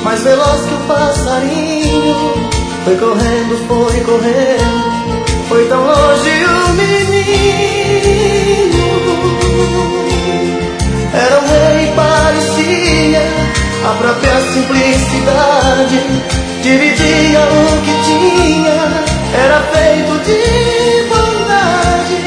mais veloz que o passarinho. Foi correndo, foi tão longe o menino. Era um rei e parecia a própria simplicidade. Dividia o que tinha, era feito de bondade.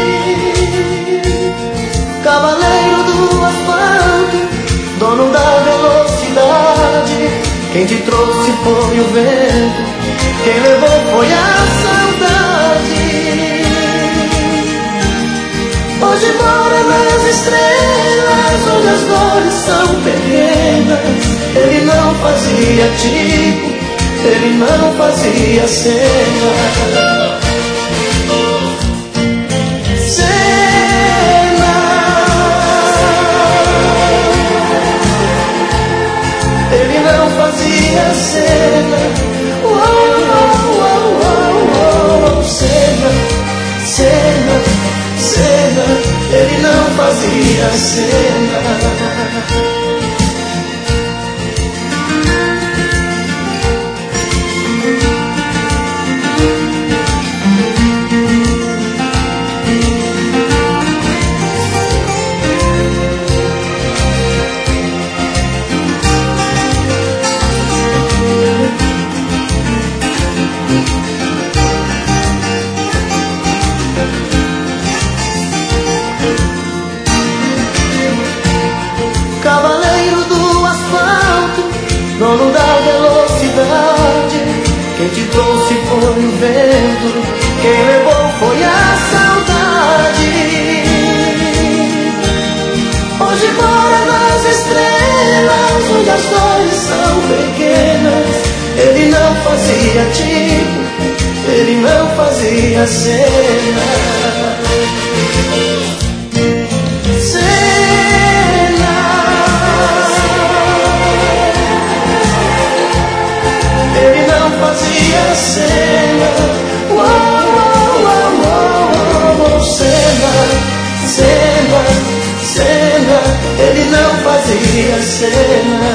Cavaleiro do asfalto, dono da velocidade. Quem te trouxe foi o vento, quem levou foi a saudade. Hoje mora nas estrelas, onde as dores são pequenas. Ele não fazia tipo, ele não fazia cena. Ele não fazia cena. Cena, cena, cena. Ele não fazia cena. Cavaleiro do asfalto, dono da velocidade. Quem te trouxe foi o vento, quem levou foi a saudade. Hoje mora nas estrelas, onde as dores são pequenas. Ele não fazia tipo, ele não fazia cena. Fazia cena, cena, cena, cena. Ele não fazia cena.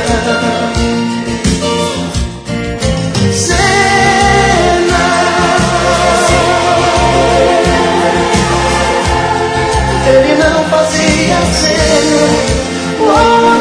Cena, ele não fazia cena.